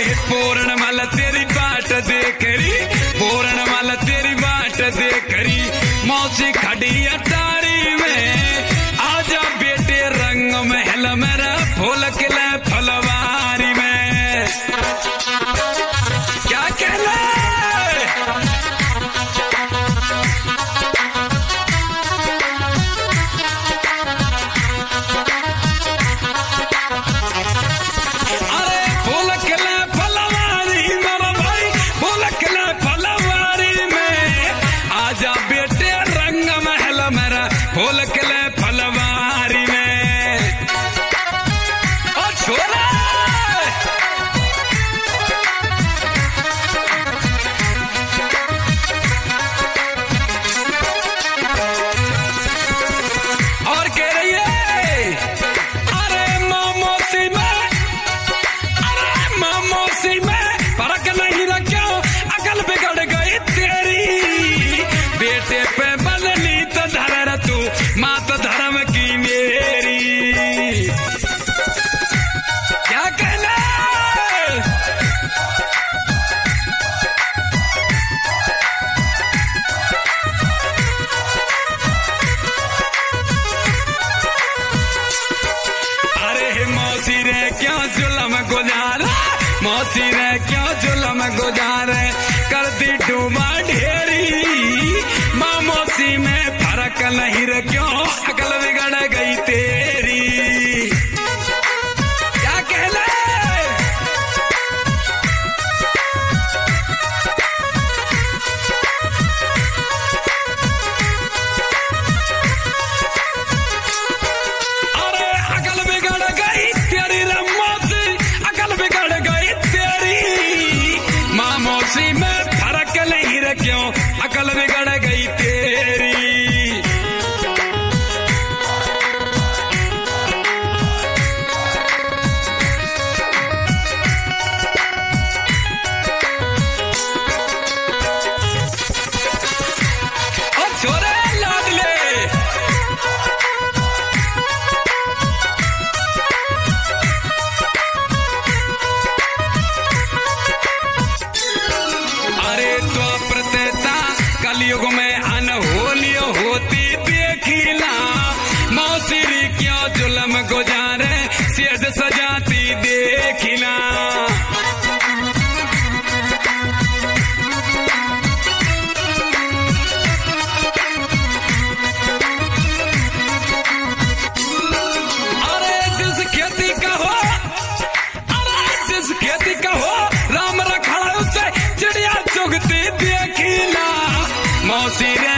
पूर्ण मल तेरी बाट देखरी, पूर्ण मल तेरी बाट देखरी, मौसी खड़ी अटारी में आजा बेटे रंग महल मेरा फूल किला फलवारी में। क्या कहला फूल किले फलवारी में। ओ छोरा और कह रही है अरे मामोसी में, अरे मामोसी में फर्क नहीं रखो, अकल बिगड़ गई तेरी, बेटे पे बदली तो धर तू मात धर्म की मेरी। क्या कहना अरे मौसी रे क्यों जुल्म गुजारा, मौसी रे क्यों जुल्म गुजारे, कर दी डूबा ढेरी, माँ मौसी में फर्क नहीं रे क्यों, अकल बिगड़ गई तेरी। क्या कहले अरे अकल बिगड़ गई तेरी रे मौसी, अकल बिगड़ गई तेरी, माँ मौसी में फर्क नहीं रे क्यों, अकल बिगड़ गई तेरी। कलयुग में अनहोनी होती देखिला, मौसी क्यों जुल्म गुजारे, सेज सजाती देखिला। अरे जिस खेती का हो, अरे जिस खेती का हो, राम रखड़ा उसे चिड़िया चुगती देखिला, मौसी रे